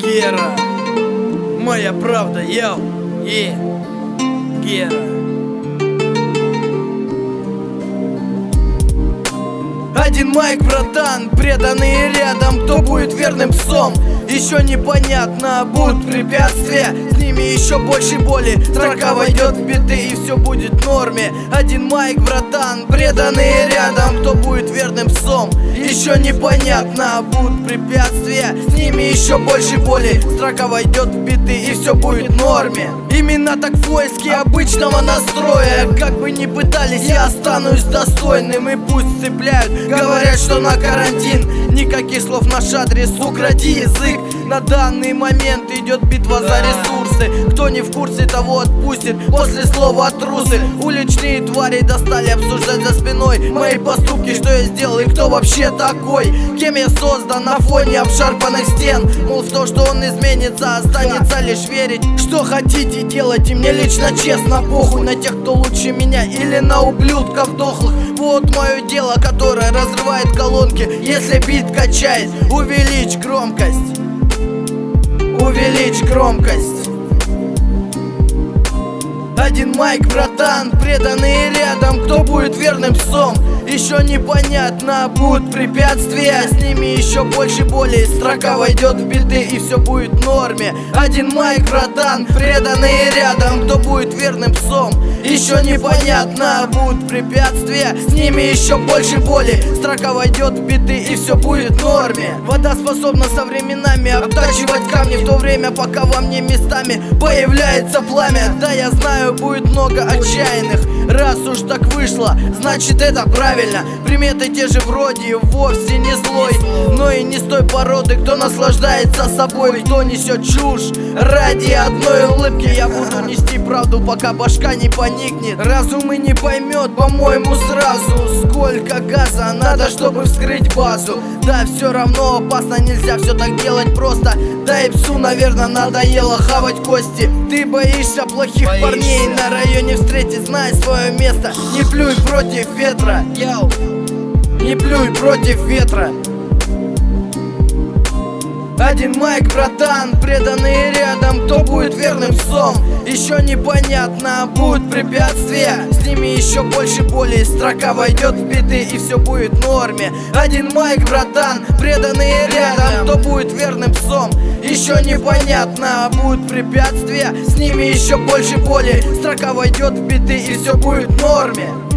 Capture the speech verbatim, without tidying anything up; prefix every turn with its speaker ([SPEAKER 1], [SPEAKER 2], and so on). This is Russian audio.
[SPEAKER 1] Гера, моя правда, яу, е, Гера. Один майк, братан, преданный рядом, кто будет верным псом. Еще непонятно, будут препятствия, с ними еще больше боли. Строка войдет в биты и все будет в норме. Один майк, братан, преданный рядом, кто будет верным псом. Еще непонятно, будут препятствия, с ними еще больше боли. Строка войдет в биты и все будет в норме. Именно так в поиске обычного настроя. Как бы ни пытались, я останусь достойным. И пусть цепляют, говорят, что на карантин. Никаких слов наш адрес, укроти язык. На данный момент идет битва за ресурсы. Кто не в курсе, того отпустит после слова трусы. Уличные твари достали обсуждать за спиной мои поступки, что я сделал и кто вообще такой. Кем я создан на фоне обшарпанных стен. Мол, в то, что он изменится, останется лишь верить. Что хотите делайте, мне лично честно похуй на тех, кто лучше меня, или на ублюдков дохлых. Вот мое дело, которое разрывает колонки. Если бит качает, увеличь громкость. Увеличь громкость. Один майк, братан, преданный рядом, кто будет верным псом. Еще непонятно, будут препятствия, с ними еще больше боли. Строка войдет в биты и все будет в норме. Один майк, братан, преданный рядом, кто будет верным псом. Еще непонятно, будут препятствия, с ними еще больше боли. Строка войдет в биты и все будет в норме. Вода способна со временами обтачивать камни, в то время пока во мне местами появляется пламя. Да, я знаю, будет много отчаянных. Раз уж так вышло, значит это правильно. Приметы те же вроде, вовсе не злой, но и не с той породы, кто наслаждается собой. Кто несет чушь ради одной улыбки. Я буду нести правду, пока башка не поникнет. Разум и не поймет, по-моему, сразу, сколько газа надо, чтобы вскрыть базу. Да, все равно опасно, нельзя все так делать просто. Да и псу, наверное, надоело хавать кости. Ты боишься плохих боишься. парней на районе встретить, знай свое место. Не плюй против ветра, яу, не плюй против ветра. Один майк, братан, преданный рядом, кто будет верным псом. Еще непонятно, будут препятствия, с ними еще больше боли. Строка войдет в биты и все будет в норме. Один майк, братан, преданный рядом, кто будет верным псом. Еще непонятно, будут препятствия, с ними еще больше боли. Строка войдет в биты и все будет в норме.